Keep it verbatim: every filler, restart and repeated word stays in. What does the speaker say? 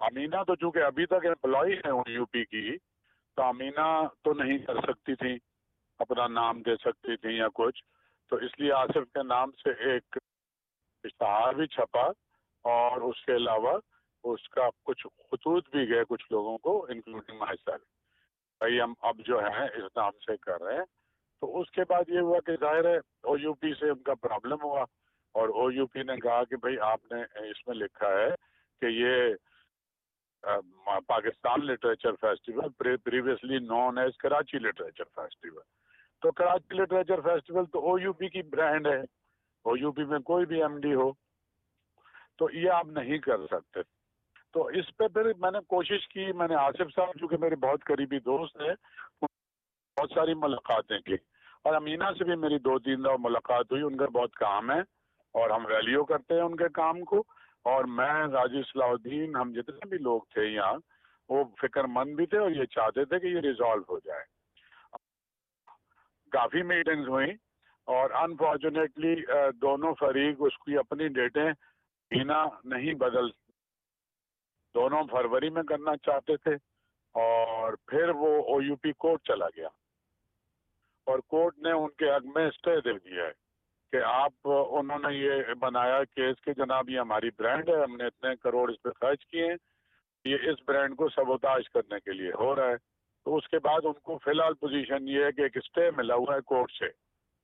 امینا تو چونکہ ابھی تک امپلائی ہے یو پی کی، تو امینا تو نہیں کر سکتی تھی، اپنا نام دے سکتی تھی یا کچھ، تو اس لیے آصف کے نام سے ایک اشتہار بھی چھپا، اور اس کے علاوہ اس کا کچھ خطوط بھی گئے کچھ لوگوں کو انکلوڈنگ مائی سیلف، بھائی ہم اب جو ہیں اس نام سے کر رہے ہیں۔ تو اس کے بعد یہ ہوا کہ ظاہر ہے او یو پی سے ان کا پرابلم ہوا، اور او یو پی نے کہا کہ بھائی آپ نے اس میں لکھا ہے کہ یہ Pakistan literature festival previously known as Karachi literature festival, تو کراچی لٹریچر فیسٹیول تو او یو پی کی برانڈ ہے، او یو پی میں کوئی بھی ایم ڈی ہو، تو یہ آپ نہیں کر سکتے۔ تو اس پہ پھر میں نے کوشش کی، میں نے آصف صاحب جو کہ میرے بہت قریبی دوست ہیں، بہت ساری ملاقاتیں کی، اور امینا سے بھی میری دو تین دفعہ ملاقات ہوئی، ان کا بہت کام ہے اور ہم ویلیو کرتے ہیں ان کے کام کو، اور میں غازی صلاح الدین، ہم جتنے بھی لوگ تھے یہاں وہ فکر مند بھی تھے اور یہ چاہتے تھے کہ یہ ریزالو ہو جائے۔ کافی میٹنگز ہوئیں، اور انفارچونیٹلی دونوں فریق اس کی اپنی ڈیٹیں مہینہ نہیں بدل، دونوں فروری میں کرنا چاہتے تھے، اور پھر وہ او یو پی کورٹ چلا گیا، اور کورٹ نے ان کے حق میں اسٹے دے دیا ہے کہ آپ، انہوں نے یہ بنایا کیس کہ جناب یہ ہماری برانڈ ہے، ہم نے اتنے کروڑ اس پہ خرچ کیے ہیں، یہ اس برانڈ کو سبوتاژ کرنے کے لیے ہو رہا ہے۔ تو اس کے بعد ان کو فی الحال پوزیشن یہ ہے کہ ایک اسٹے ملا ہوا ہے کورٹ سے،